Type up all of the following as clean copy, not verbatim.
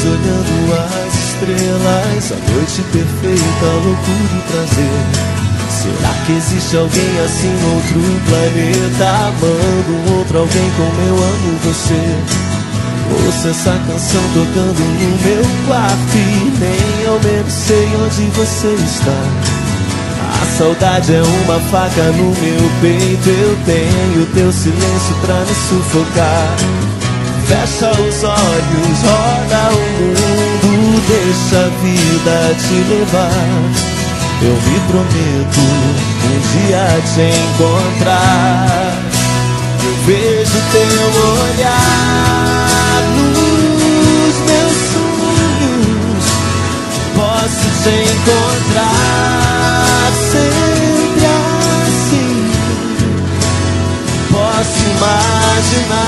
olhando as estrelas, a noite perfeita, loucura e prazer. Será que existe alguém assim no outro planeta, amando um outro alguém como eu amo você? Ouço essa canção tocando no meu quarto e nem ao menos sei onde você está. A saudade é uma faca no meu peito, eu tenho teu silêncio pra me sufocar. Fecha os olhos, roda o mundo, deixa a vida te levar. Eu me prometo um dia te encontrar. Eu vejo teu olhar nos meus sonhos. Posso te encontrar sempre assim. Posso imaginar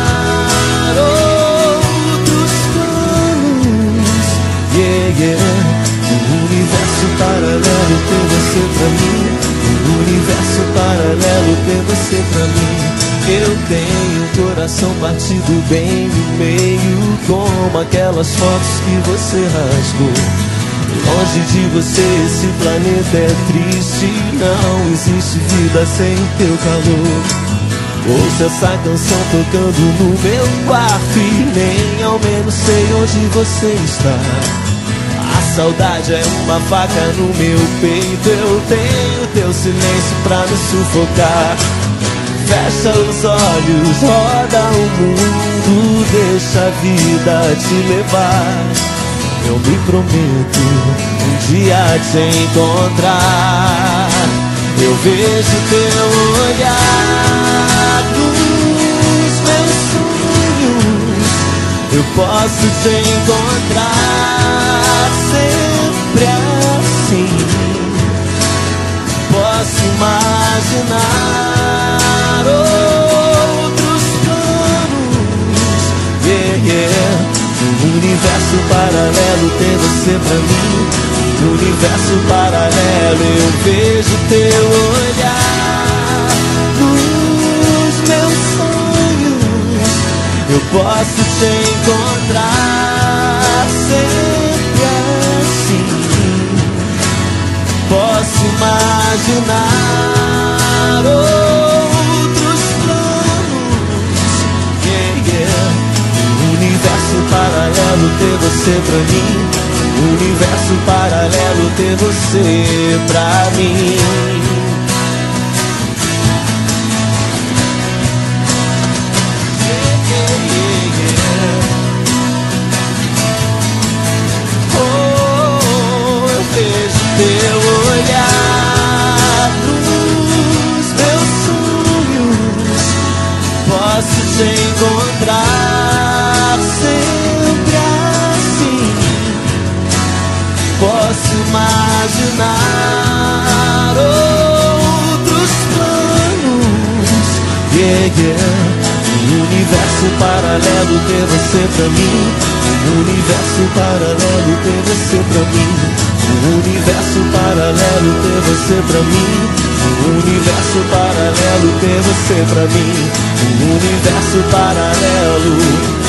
outros planos. Yeah, yeah. Um universo paralelo tem você pra mim. Um universo paralelo tem você pra mim. Eu tenho o coração partido bem no meio, como aquelas fotos que você rasgou. Longe de você esse planeta é triste, não existe vida sem teu calor. Ouço essa canção tocando no meu quarto e nem ao menos sei onde você está. A saudade é uma faca no meu peito, eu tenho teu silêncio pra me sufocar. Fecha os olhos, roda o mundo, deixa a vida te levar. Eu me prometo um dia te encontrar. Eu vejo teu olhar nos meus sonhos. Eu posso te encontrar sempre assim. Posso imaginar outros planos. Yeah, yeah. Um universo paralelo tem você pra mim. Um universo paralelo eu vejo teu olhar nos meus sonhos. Eu posso te encontrar sempre assim. Posso imaginar outros planos. Yeah, yeah. Um universo paralelo ter você pra mim. Um universo paralelo ter você pra mim. Oh, eu vejo teu olhar nos meus sonhos. Posso te encontrar sempre assim. Posso imaginar outros planos. Yeah, yeah. Um universo paralelo ter você pra mim. Um universo paralelo ter você pra mim. Um universo paralelo ter você pra mim. Um universo paralelo ter você pra mim. Um universo paralelo.